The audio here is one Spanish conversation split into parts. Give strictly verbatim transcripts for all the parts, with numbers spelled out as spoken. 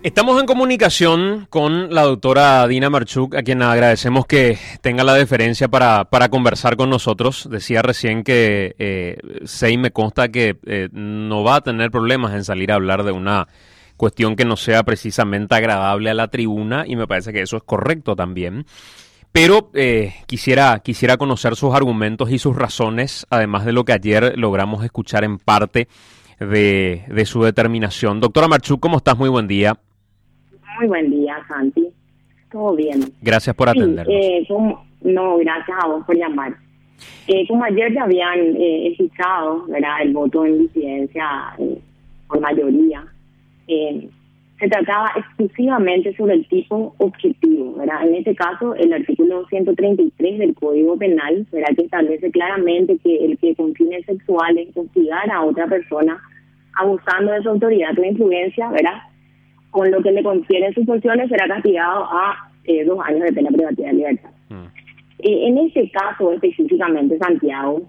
Estamos en comunicación con la doctora Dina Marchuk, a quien agradecemos que tenga la deferencia para, para conversar con nosotros. Decía recién que eh, Sei me consta que eh, no va a tener problemas en salir a hablar de una cuestión que no sea precisamente agradable a la tribuna, y me parece que eso es correcto también. Pero eh, quisiera, quisiera conocer sus argumentos y sus razones, además de lo que ayer logramos escuchar en parte de, de su determinación. Doctora Marchuk, ¿cómo estás? Muy buen día. Muy buen día, Santi. Todo bien. Gracias por atendernos. Sí, eh, como, no, gracias a vos por llamar. Eh, como ayer ya habían eh, fijado, ¿verdad?, el voto en disidencia eh, por mayoría, eh, se trataba exclusivamente sobre el tipo objetivo, ¿verdad? En este caso, el artículo ciento treinta y tres del Código Penal, ¿verdad?, que establece claramente que el que con fines sexuales hostigar a otra persona abusando de su autoridad o influencia, ¿verdad?, con lo que le confieren sus funciones, será castigado a eh, dos años de pena privativa de libertad. Mm. Eh, en este caso específicamente, Santiago,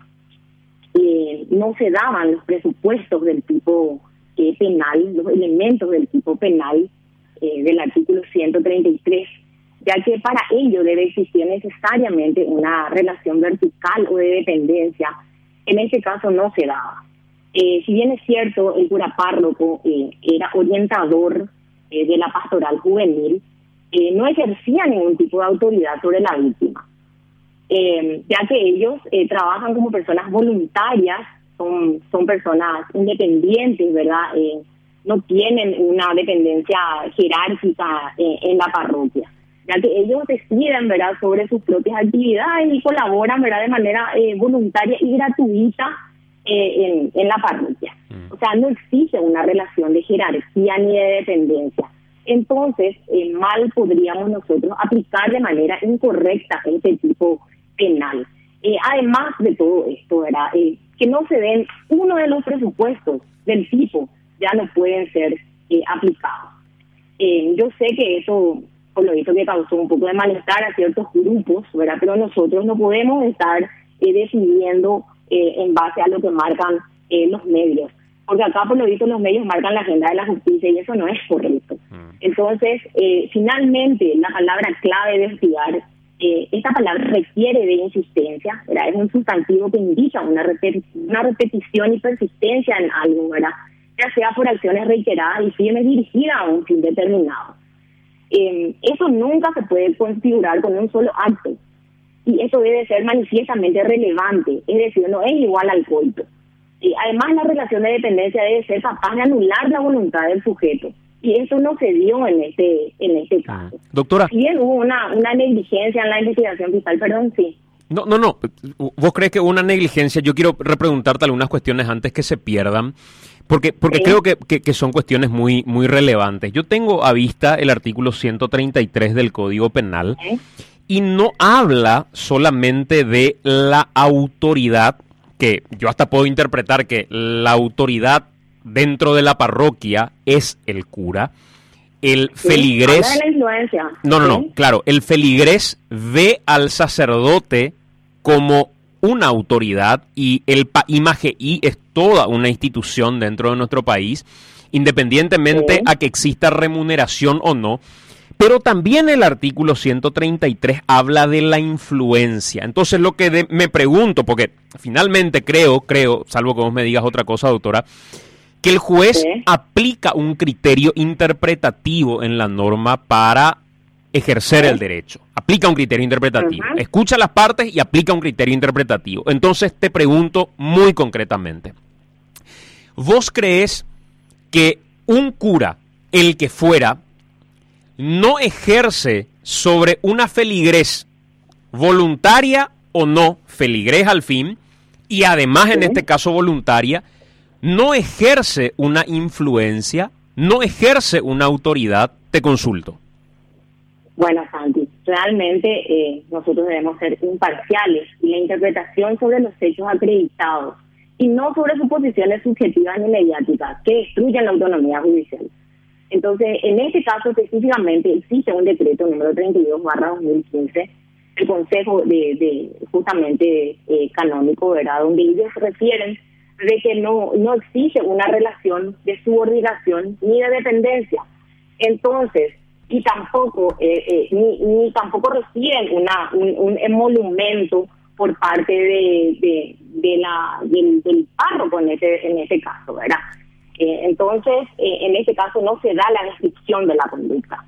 eh, no se daban los presupuestos del tipo eh, penal, los elementos del tipo penal eh, del artículo ciento treinta y tres, ya que para ello debe existir necesariamente una relación vertical o de dependencia. En este caso no se daba. Eh, si bien es cierto, el cura párroco eh, era orientador Eh, de la pastoral juvenil, eh, no ejercía ningún tipo de autoridad sobre la víctima, eh, ya que ellos eh, trabajan como personas voluntarias, son son personas independientes, ¿verdad? Eh, no tienen una dependencia jerárquica eh, en la parroquia, ya que ellos deciden, ¿verdad?, sobre sus propias actividades y colaboran, ¿verdad?, de manera eh, voluntaria y gratuita eh, en, en la parroquia. O sea, no existe una relación de jerarquía ni de dependencia. Entonces, eh, mal podríamos nosotros aplicar de manera incorrecta este tipo penal. Eh, además de todo esto, ¿verdad?, eh, que no se den uno de los presupuestos del tipo, ya no pueden ser eh, aplicados. Eh, yo sé que eso, por lo visto, que causó un poco de malestar a ciertos grupos, ¿verdad?, pero nosotros no podemos estar eh, decidiendo eh, en base a lo que marcan eh, los medios. Porque acá, por lo visto, los medios marcan la agenda de la justicia y eso no es correcto. Mm. Entonces, eh, finalmente, la palabra clave de hostigar, eh, esta palabra requiere de insistencia, ¿verdad? Es un sustantivo que indica una, repeti- una repetición y persistencia en algo, ¿verdad?, ya sea por acciones reiteradas y firmes dirigidas a un fin determinado. Eh, eso nunca se puede configurar con un solo acto. Y eso debe ser manifiestamente relevante, es decir, no es igual al coito. Y además, la relación de dependencia debe ser capaz de anular la voluntad del sujeto. Y eso no se dio en este en este caso. Ah, doctora. Si bien hubo una, una negligencia en la investigación fiscal, perdón, sí. No, no, no. ¿Vos crees que hubo una negligencia? Yo quiero repreguntarte algunas cuestiones antes que se pierdan, porque porque sí. creo que, que, que son cuestiones muy, muy relevantes. Yo tengo a vista el artículo ciento treinta y tres del Código Penal, ¿sí?, y no habla solamente de la autoridad, que yo hasta puedo interpretar que la autoridad dentro de la parroquia es el cura, el sí, feligrés... Habla de la influencia. No, no, ¿sí? no, claro, el feligrés ve al sacerdote como una autoridad y el pa- I M A G I es toda una institución dentro de nuestro país, independientemente sí. a que exista remuneración o no. Pero también el artículo ciento treinta y tres habla de la influencia. Entonces, lo que de, me pregunto, porque finalmente creo, creo, salvo que vos me digas otra cosa, doctora, que el juez ¿sí? aplica un criterio interpretativo en la norma para ejercer ¿sí? el derecho. Aplica un criterio interpretativo. Uh-huh. Escucha las partes y aplica un criterio interpretativo. Entonces, te pregunto muy concretamente, ¿vos crees que un cura, el que fuera, no ejerce sobre una feligrés voluntaria o no, feligrés al fin, y además ¿sí? en este caso voluntaria, no ejerce una influencia, no ejerce una autoridad? Te consulto. Bueno, Santi, realmente eh, nosotros debemos ser imparciales y la interpretación sobre los hechos acreditados y no sobre suposiciones subjetivas ni mediáticas que destruyan la autonomía judicial. Entonces, en este caso específicamente existe un decreto número treinta y dos barra dos mil quince, el Consejo de, de justamente eh, canónico, ¿verdad?, donde ellos refieren de que no no existe una relación de subordinación ni de dependencia. Entonces, y tampoco, eh, eh, ni, ni tampoco reciben una un, un emolumento por parte de, de, de la del, del párroco en ese, en ese caso, ¿verdad? Eh, entonces, eh, en este caso no se da la descripción de la conducta.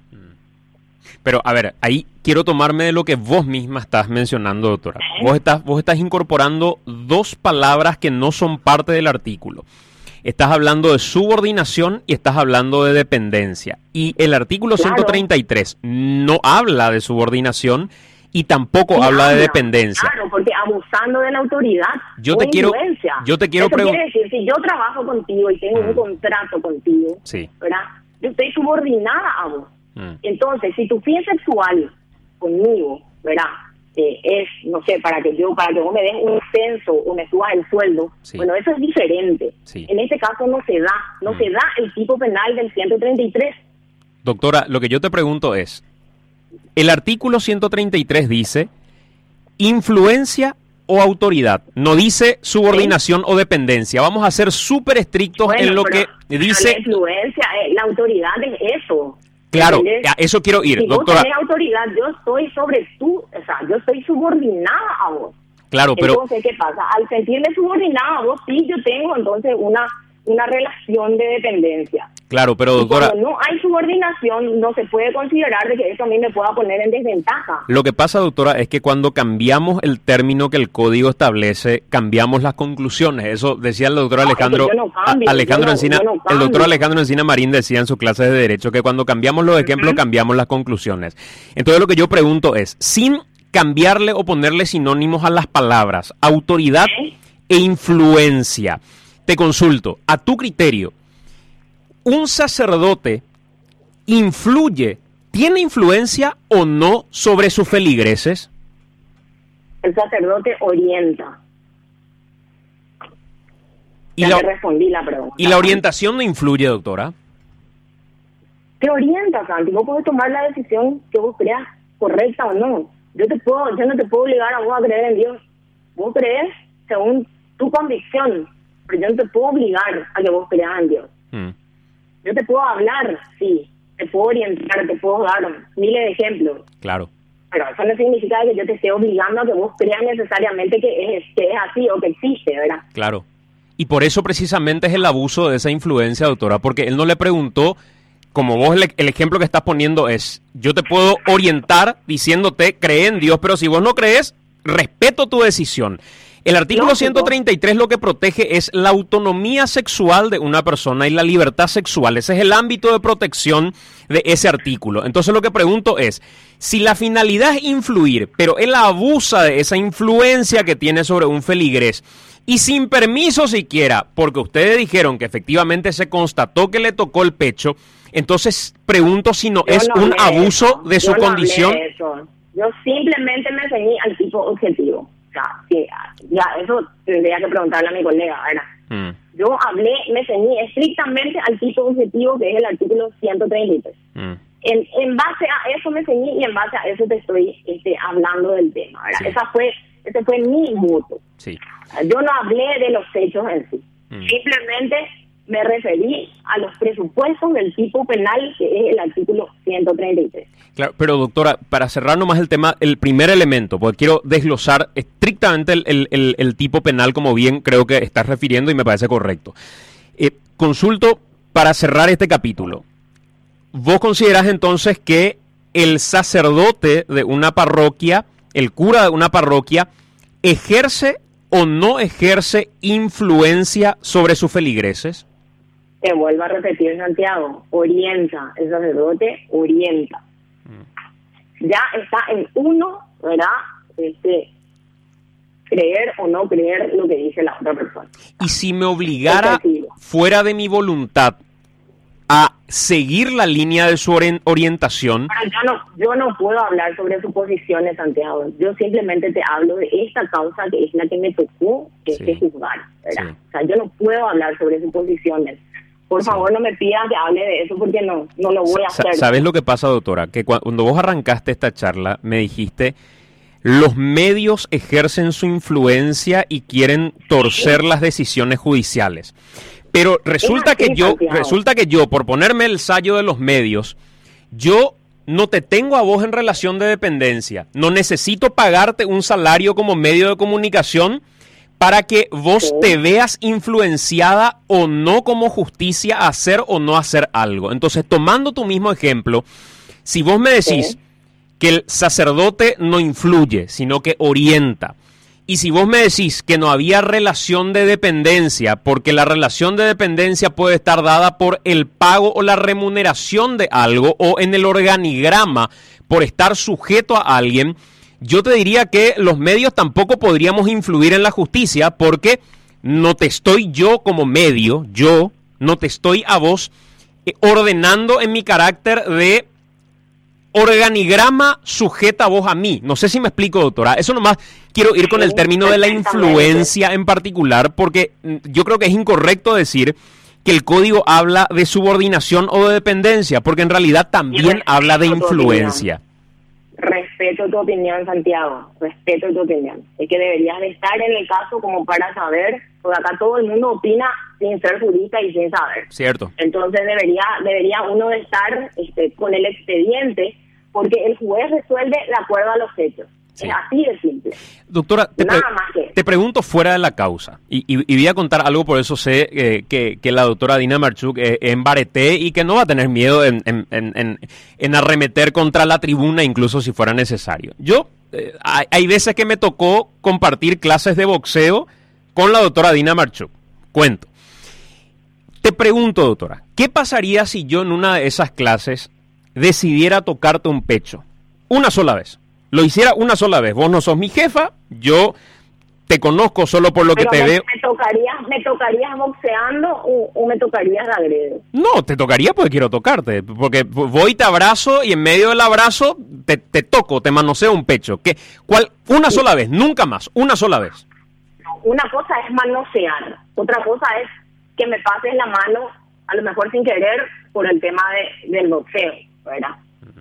Pero, a ver, ahí quiero tomarme de lo que vos misma estás mencionando, doctora. ¿Eh? Vos estás, vos estás incorporando dos palabras que no son parte del artículo. Estás hablando de subordinación y estás hablando de dependencia. Y el artículo claro. ciento treinta y tres no habla de subordinación y tampoco sí, habla, habla de dependencia. Claro, porque abusando de la autoridad yo te quiero, yo te quiero preguntar. Quiere decir, si yo trabajo contigo y tengo mm. un contrato contigo, sí. ¿verdad? Yo estoy subordinada a vos. Mm. Entonces, si tu fin sexual conmigo, ¿verdad? Eh, es, no sé, para que yo, para que vos me des un censo o me subas el sueldo, sí. bueno, eso es diferente. Sí. En este caso no se da, no mm. se da el tipo penal del ciento treinta y tres. Doctora, lo que yo te pregunto es, el artículo ciento treinta y tres dice influencia o autoridad, no dice subordinación ¿Sí? o dependencia. Vamos a ser súper estrictos bueno, en lo pero, que dice... La influencia, eh, la autoridad es eso. Claro, a eso quiero ir, si doctora. Si vos tenés autoridad, yo estoy sobre tú, o sea, yo estoy subordinada a vos. Claro, pero... Entonces, ¿qué pasa? Al sentirme subordinada a vos, sí, yo tengo entonces una, una relación de dependencia. Claro, pero doctora... Y cuando no hay subordinación, no se puede considerar de que eso a mí me pueda poner en desventaja. Lo que pasa, doctora, es que cuando cambiamos el término que el código establece, cambiamos las conclusiones. Eso decía el doctor Alejandro... No, no cambio, Alejandro no, Encina, no el doctor Alejandro Encina Marín decía en sus clases de Derecho que cuando cambiamos los ejemplos, uh-huh. cambiamos las conclusiones. Entonces lo que yo pregunto es, sin cambiarle o ponerle sinónimos a las palabras, autoridad ¿Eh? e influencia, te consulto, a tu criterio, ¿un sacerdote influye, tiene influencia o no sobre sus feligreses? El sacerdote orienta. Y ya la, te respondí la pregunta. ¿Y la orientación no influye, doctora? Te orienta, Santi. Vos podés tomar la decisión que vos creas correcta o no. Yo te puedo, yo no te puedo obligar a vos a creer en Dios. Vos crees según tu convicción, pero yo no te puedo obligar a que vos creas en Dios. Mm. Yo te puedo hablar, sí, te puedo orientar, te puedo dar miles de ejemplos. Claro. Pero eso no significa que yo te esté obligando a que vos creas necesariamente que es, que es así o que existe, ¿verdad? Claro. Y por eso precisamente es el abuso de esa influencia, doctora, porque él no le preguntó, como vos el, el ejemplo que estás poniendo es, yo te puedo orientar diciéndote, cree en Dios, pero si vos no crees, respeto tu decisión. El artículo no, ciento treinta y tres lo que protege es la autonomía sexual de una persona y la libertad sexual. Ese es el ámbito de protección de ese artículo. Entonces lo que pregunto es, si la finalidad es influir, pero él abusa de esa influencia que tiene sobre un feligrés, y sin permiso siquiera, porque ustedes dijeron que efectivamente se constató que le tocó el pecho, entonces pregunto si no yo es no un abuso de su yo no condición. De eso. Yo simplemente me ceñí al tipo objetivo. O sea, que ya eso tendría que preguntarle a mi colega, ¿verdad? Mm. Yo hablé, me ceñí estrictamente al tipo objetivo que es el artículo ciento treinta y tres. Mm. En, en base a eso me ceñí y en base a eso te estoy este, hablando del tema, ¿verdad? Sí. Esa fue, ese fue mi voto. Sí. Yo no hablé de los hechos en sí. Mm. Simplemente me referí a los presupuestos del tipo penal que es el artículo ciento treinta y tres. Claro, pero doctora, para cerrar nomás el tema, el primer elemento, porque quiero desglosar estrictamente el, el, el, el tipo penal, como bien creo que estás refiriendo y me parece correcto. Eh, consulto para cerrar este capítulo. ¿Vos considerás entonces que el sacerdote de una parroquia, el cura de una parroquia, ejerce o no ejerce influencia sobre sus feligreses? Te vuelvo a repetir, Santiago, orienta, el sacerdote orienta. Mm. Ya está en uno, ¿verdad? Este, creer o no creer lo que dice la otra persona. Y si me obligara, fuera de mi voluntad, a seguir la línea de su ori- orientación... Pero yo no, yo no puedo hablar sobre suposiciones, Santiago. Yo simplemente te hablo de esta causa que es la que me tocó que sí. juzgar, ¿verdad? Sí. O sea, yo no puedo hablar sobre suposiciones. Por favor, sí. no me pidas que hable de eso porque no, no lo voy a hacer. ¿Sabes lo que pasa, doctora? Que cuando vos arrancaste esta charla, me dijiste, los medios ejercen su influencia y quieren torcer sí. las decisiones judiciales. Pero resulta así, que yo, Santiago. resulta que yo, por ponerme el sayo de los medios, yo no te tengo a vos en relación de dependencia. No necesito pagarte un salario como medio de comunicación para que vos Sí. te veas influenciada o no como justicia a hacer o no hacer algo. Entonces, tomando tu mismo ejemplo, si vos me decís Sí. que el sacerdote no influye, sino que orienta, y si vos me decís que no había relación de dependencia, porque la relación de dependencia puede estar dada por el pago o la remuneración de algo, o en el organigrama por estar sujeto a alguien, yo te diría que los medios tampoco podríamos influir en la justicia, porque no te estoy yo como medio, yo no te estoy a vos eh, ordenando en mi carácter de organigrama sujeta a vos a mí. No sé si me explico, doctora. Eso nomás quiero ir con el término de la influencia en particular, porque mm, yo creo que es incorrecto decir que el código habla de subordinación o de dependencia, porque en realidad también habla de influencia. Respeto tu opinión, Santiago, respeto tu opinión. Es que deberías de estar en el caso como para saber, porque acá todo el mundo opina sin ser jurista y sin saber. Cierto. Entonces debería debería uno de estar este, con el expediente, porque el juez resuelve de acuerdo a los hechos. Sí. Es así de simple. Doctora, te, Nada pre- más que- te pregunto fuera de la causa, y, y, y voy a contar algo, por eso sé eh, que, que la doctora Dina Marchuk eh, en Bareté y que no va a tener miedo en, en, en, en, en arremeter contra la tribuna, incluso si fuera necesario. Yo, eh, hay, hay veces que me tocó compartir clases de boxeo con la doctora Dina Marchuk. Cuento. Te pregunto, doctora, ¿qué pasaría si yo en una de esas clases decidiera tocarte un pecho? Una sola vez. Lo hiciera una sola vez. Vos no sos mi jefa, yo te conozco solo por lo que Pero te me, veo. me tocarías, me tocarías boxeando o, o me tocarías de agrede. No, te tocaría porque quiero tocarte. Porque voy, te abrazo y en medio del abrazo te, te toco, te manoseo un pecho. ¿Qué? ¿Cuál? Una sola vez, nunca más. Una sola vez. Una cosa es manosear, otra cosa es que me pases la mano, a lo mejor sin querer, por el tema de, del boxeo, ¿verdad?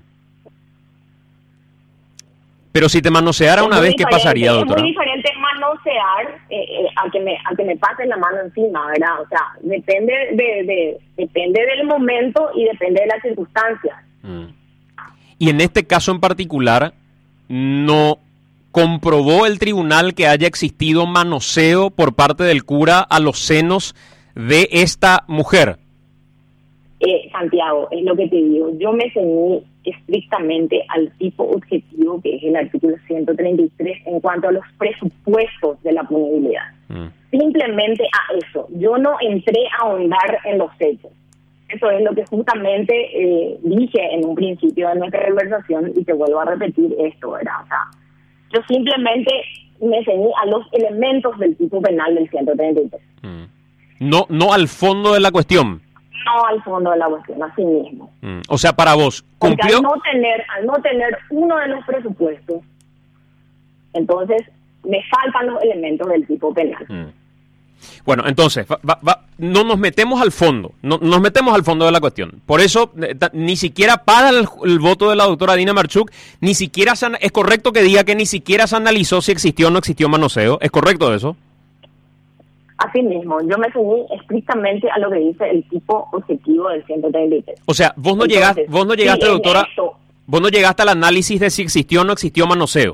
Pero si te manoseara Es una muy vez, ¿qué diferente, pasaría, doctora? Es muy diferente manosear eh, eh, a que me a que me pasen la mano encima, ¿verdad? O sea, depende de, de depende del momento y depende de las circunstancias. Mm. Y en este caso en particular, ¿no comprobó el tribunal que haya existido manoseo por parte del cura a los senos de esta mujer? Eh, Santiago, es lo que te digo, yo me ceñí estrictamente al tipo objetivo que es el artículo ciento treinta y tres en cuanto a los presupuestos de la punibilidad. Mm. Simplemente a eso, yo no entré a ahondar en los hechos. Eso es lo que justamente eh, dije en un principio de nuestra conversación y te vuelvo a repetir esto, ¿verdad? O sea, yo simplemente me ceñí a los elementos del tipo penal del ciento treinta y tres. Mm. No, no al fondo de la cuestión. No al fondo de la cuestión, así mismo. Mm. O sea, para vos, Porque ¿cumplió? al no tener, al no tener uno de los presupuestos, entonces me faltan los elementos del tipo penal. Mm. Bueno, entonces, va, va, va, no nos metemos al fondo, no nos metemos al fondo de la cuestión. Por eso, eh, ta, ni siquiera para el, el voto de la doctora Dina Marchuk, ni siquiera se, es correcto que diga que ni siquiera se analizó si existió o no existió manoseo. ¿Es correcto eso? Así mismo, yo me ceñí estrictamente a lo que dice el tipo objetivo del ciento treinta y tres. O sea, vos no Entonces, llegaste, vos no llegaste, sí, en doctora, esto, vos no llegaste al análisis de si existió o no existió manoseo.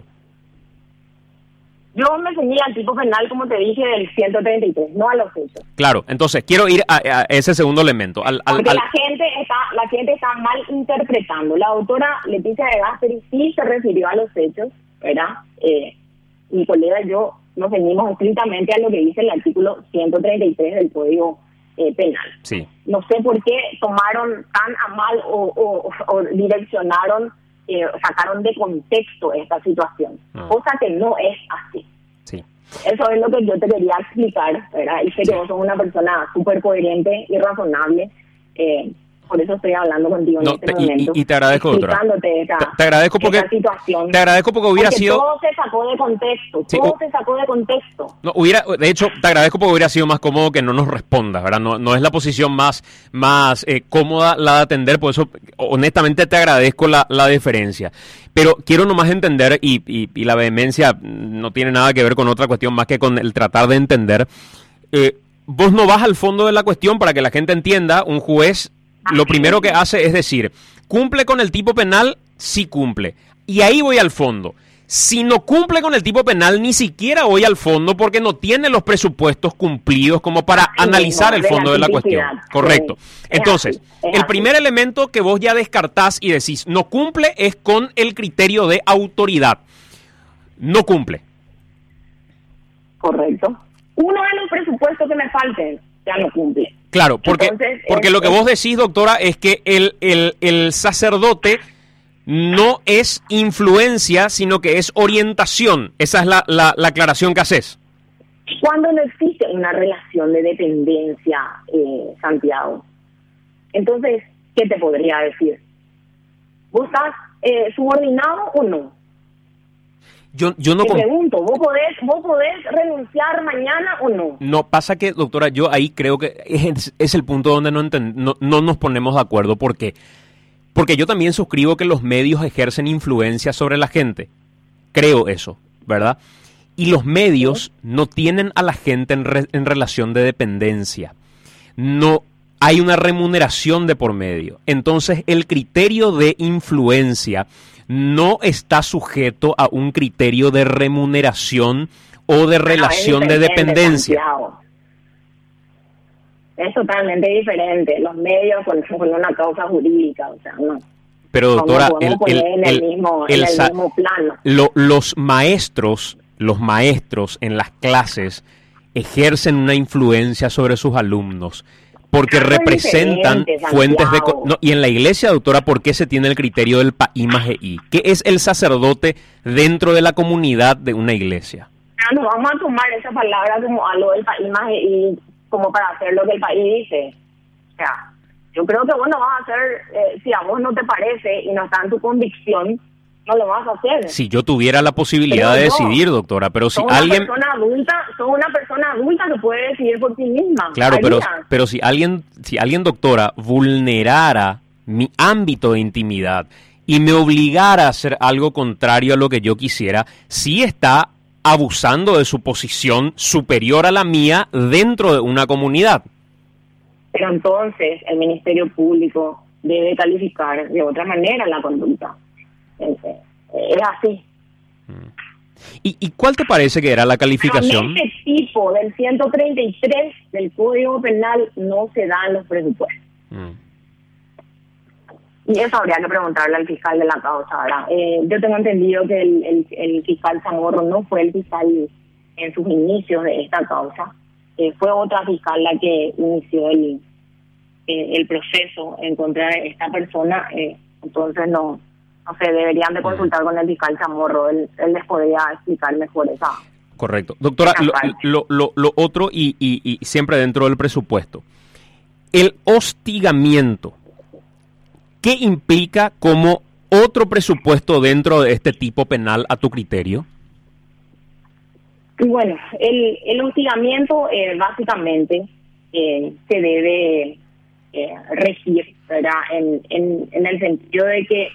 yo me ceñí al tipo penal, como te dije, del ciento treinta y tres, no a los hechos. Claro, entonces quiero ir a, a ese segundo elemento. Al, al, Porque al... la gente está la gente está mal interpretando. La doctora Leticia de Gasperi sí se refirió a los hechos, ¿verdad? Eh, mi colega y yo nos ceñimos estrictamente a lo que dice el artículo ciento treinta y tres del Código eh, Penal. Sí. No sé por qué tomaron tan a mal o, o, o direccionaron, eh, sacaron de contexto esta situación, Ah. cosa que no es así. Sí. Eso es lo que yo te quería explicar, ¿verdad? Y sé que vos sos una persona súper coherente y razonable, eh, por eso estoy hablando contigo en No, este te- y- momento. y- y te agradezco, doctora. explicándote esta, Te, te agradezco porque esta situación. te agradezco porque hubiera Porque sido todo se sacó de contexto, Sí, todo o- se sacó de contexto. no hubiera de hecho te agradezco porque hubiera sido más cómodo que no nos respondas, ¿verdad? No, no es la posición más más eh, cómoda la de atender, por eso honestamente te agradezco la, la deferencia. Pero quiero nomás entender y, y, y la vehemencia no tiene nada que ver con otra cuestión más que con el tratar de entender. Eh, vos no vas al fondo de la cuestión para que la gente entienda. Un juez lo primero que hace es decir, ¿cumple con el tipo penal? Sí cumple. Y ahí voy al fondo. Si no cumple con el tipo penal, ni siquiera voy al fondo porque no tiene los presupuestos cumplidos como para Así analizar mismo, el de fondo la de la tipicidad. cuestión. Correcto. Sí, es Entonces, así, es el así. primer elemento que vos ya descartás y decís no cumple es con el criterio de autoridad. No cumple. Correcto. Uno de los presupuestos que me falten ya no cumple. Claro, porque, Entonces, porque es- lo que es- vos decís, doctora, es que el, el, el sacerdote no es influencia, sino que es orientación. Esa es la, la, la aclaración que haces. Cuando no existe una relación de dependencia, eh, Santiago, entonces, ¿qué te podría decir? ¿Vos estás eh, subordinado o no? Yo, yo no... Te com- pregunto, ¿vos podés, ¿vos podés renunciar mañana o no? No, pasa que, doctora, yo ahí creo que es, es el punto donde no, enten- no, no nos ponemos de acuerdo. ¿Por qué? Porque yo también suscribo que los medios ejercen influencia sobre la gente. Creo eso, ¿verdad? Y los medios no tienen a la gente en, re- en relación de dependencia. No hay una remuneración de por medio. Entonces, el criterio de influencia no está sujeto a un criterio de remuneración o de relación No, es de diferente, dependencia. Santiago. Es totalmente diferente. Los medios con, con una causa jurídica, o sea, no. Pero, No, doctora, no el, podemos el- poner en el, el- mismo, el en el sa- mismo plano. lo- los maestros, los maestros en las clases ejercen una influencia sobre sus alumnos porque Eso es representan diferente, fuentes de... Santiago. co- No, y en la iglesia, doctora, ¿por qué se tiene el criterio del paí más I? ¿Qué es el sacerdote dentro de la comunidad de una iglesia? Ah, no vamos a tomar esa palabra como algo del país más y como para hacer lo que el país dice. O sea, yo creo que vos no vas a hacer, eh, si a vos no te parece y no está en tu convicción, no lo vas a hacer. Si yo tuviera la posibilidad Pero de no. decidir, doctora, pero si Sos una alguien... persona adulta, sos una persona adulta que puede decidir por sí misma. Claro, pero, Haría. pero si alguien, si alguien, doctora, vulnerara mi ámbito de intimidad y me obligara a hacer algo contrario a lo que yo quisiera, sí está abusando de su posición superior a la mía dentro de una comunidad. Pero entonces el Ministerio Público debe calificar de otra manera la conducta. Es, es así. ¿Y, ¿Y cuál te parece que era la calificación? Con este tipo del ciento treinta y tres del Código Penal no se dan los presupuestos. Mm. Y eso habría que preguntarle al fiscal de la causa, ¿verdad? Eh, yo tengo entendido que el, el, el fiscal Zamorro no fue el fiscal en sus inicios de esta causa. Eh, fue otra fiscal la que inició el, eh, el proceso en contra de esta persona. Eh, entonces, no, no sé, deberían de consultar con el fiscal Zamorro. Él, él les podría explicar mejor esa. Correcto. Doctora, esa lo, parte. lo, lo, lo otro y, y, y siempre dentro del presupuesto. El hostigamiento. ¿Qué implica como otro presupuesto dentro de este tipo penal a tu criterio? Y bueno, el, el hostigamiento eh, básicamente eh, se debe eh, regir, ¿verdad? En, en, en el sentido de que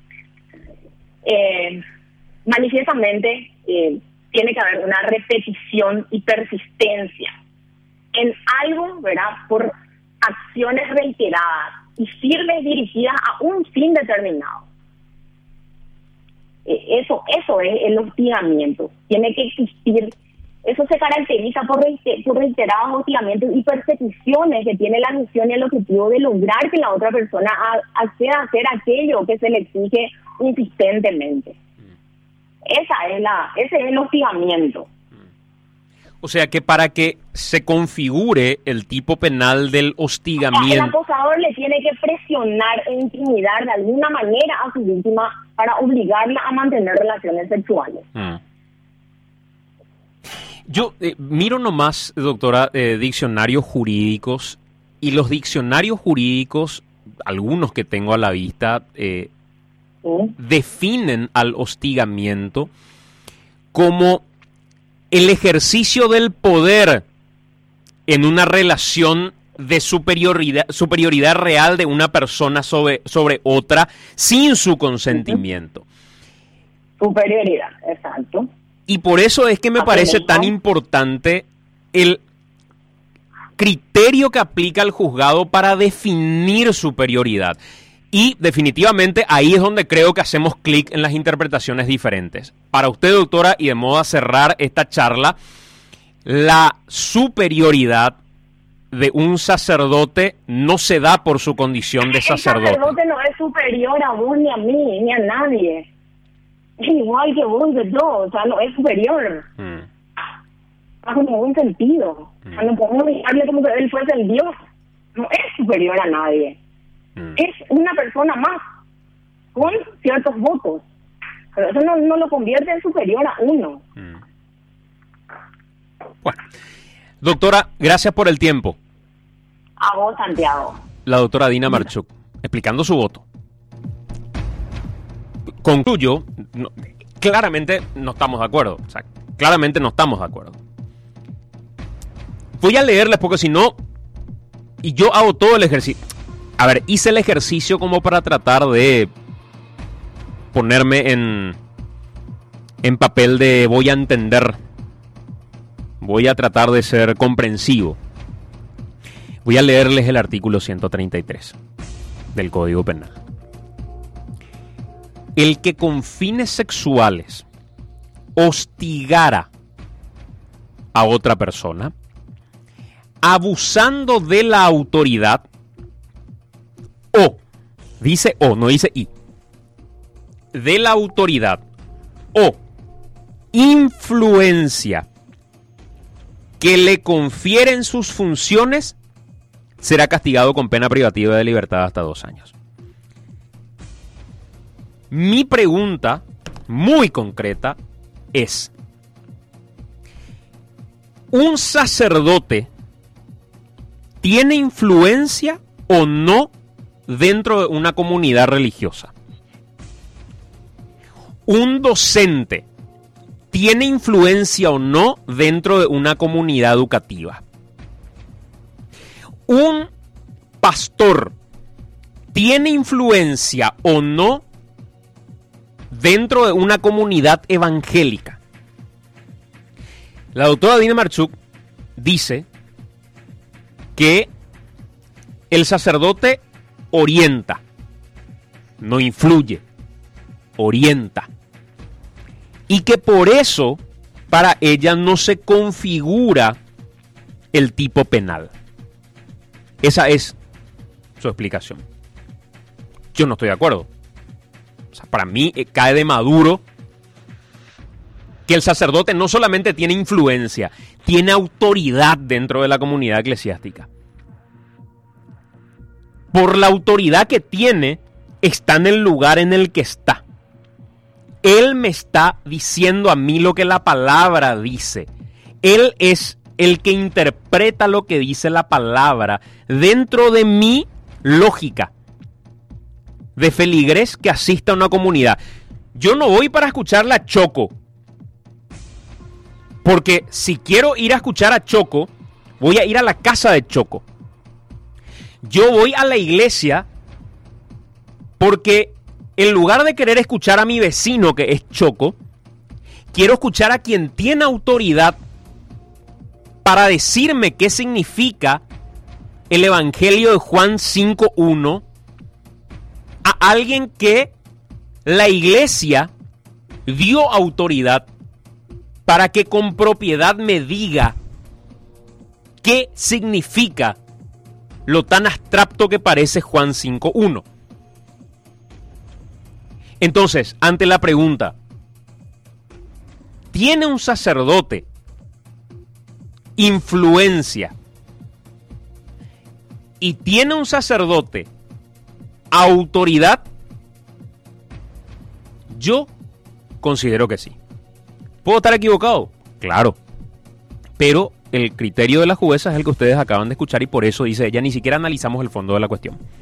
eh, manifiestamente eh, tiene que haber una repetición y persistencia en algo, ¿verdad? Por acciones reiteradas y firmes dirigidas a un fin determinado. Eh, eso eso es el hostigamiento. Tiene que existir. Eso se caracteriza por, reiter, por reiterados hostigamientos y persecuciones que tiene la misión y el objetivo de lograr que la otra persona a, acceda a hacer aquello que se le exige insistentemente. Esa es la, ese es el hostigamiento. O sea que para que se configure el tipo penal del El hostigamiento... acosador le tiene que presionar e intimidar de alguna manera a su víctima para obligarla a mantener relaciones sexuales. Mm. Yo eh, miro nomás, doctora, eh, diccionarios jurídicos, y los diccionarios jurídicos, algunos que tengo a la vista, eh, ¿Sí? definen al hostigamiento como el ejercicio del poder en una relación de superioridad, superioridad real de una persona sobre, sobre otra sin su consentimiento. Superioridad, exacto. Y por eso es que me Así parece mismo. tan importante el criterio que aplica el juzgado para definir superioridad. Y definitivamente ahí es donde creo que hacemos clic en las interpretaciones diferentes. Para usted, doctora, y de modo a cerrar esta charla, la superioridad de un sacerdote no se da por su condición de sacerdote. El sacerdote no es superior a vos, ni a mí, ni a nadie. Es igual que vos de todo, o sea, no es superior. Mm. Bajo ningún sentido. Mm. O sea, no podemos mirarle como que él fuese el Dios. No es superior a nadie. Mm. Es una persona más, con ciertos votos. Pero eso no, no lo convierte en superior a uno. Mm. Bueno. Doctora, gracias por el tiempo. A vos, Santiago. La doctora Dina Marchuk, explicando su voto. Concluyo, no, claramente no estamos de acuerdo. O sea, claramente no estamos de acuerdo. Voy a leerles porque si no, y yo hago todo el ejercicio. A ver, hice el ejercicio como para tratar de ponerme en, en papel de voy a entender. Voy a tratar de ser comprensivo. Voy a leerles el artículo ciento treinta y tres del Código Penal. El que con fines sexuales hostigara a otra persona, abusando de la autoridad, o, dice o, no dice y, de la autoridad, o influencia que le confieren sus funciones, será castigado con pena privativa de libertad hasta dos años. Mi pregunta, muy concreta, es: ¿un sacerdote tiene influencia o no dentro de una comunidad religiosa? ¿Un docente tiene influencia o no dentro de una comunidad educativa? ¿Un pastor tiene influencia o no dentro de una comunidad evangélica? La doctora Dina Marchuk dice que el sacerdote orienta, no influye, orienta. Y que por eso para ella no se configura el tipo penal. Esa es su explicación. Yo no estoy de acuerdo. O sea, para mí eh, cae de maduro que el sacerdote no solamente tiene influencia, tiene autoridad dentro de la comunidad eclesiástica. Por la autoridad que tiene, está en el lugar en el que está. Él me está diciendo a mí lo que la palabra dice. Él es el que interpreta lo que dice la palabra dentro de mi lógica de feligrés que asista a una comunidad. Yo no voy para escucharle a Choco, porque si quiero ir a escuchar a Choco, voy a ir a la casa de Choco. Yo voy a la iglesia porque en lugar de querer escuchar a mi vecino, que es Choco, quiero escuchar a quien tiene autoridad para decirme qué significa el Evangelio de Juan cinco uno, a alguien que la iglesia dio autoridad para que con propiedad me diga qué significa lo tan abstracto que parece Juan cinco uno. Entonces, ante la pregunta, ¿tiene un sacerdote influencia y tiene un sacerdote autoridad? Yo considero que sí. ¿Puedo estar equivocado? Claro. Pero el criterio de la jueza es el que ustedes acaban de escuchar y por eso dice ella, ni siquiera analizamos el fondo de la cuestión.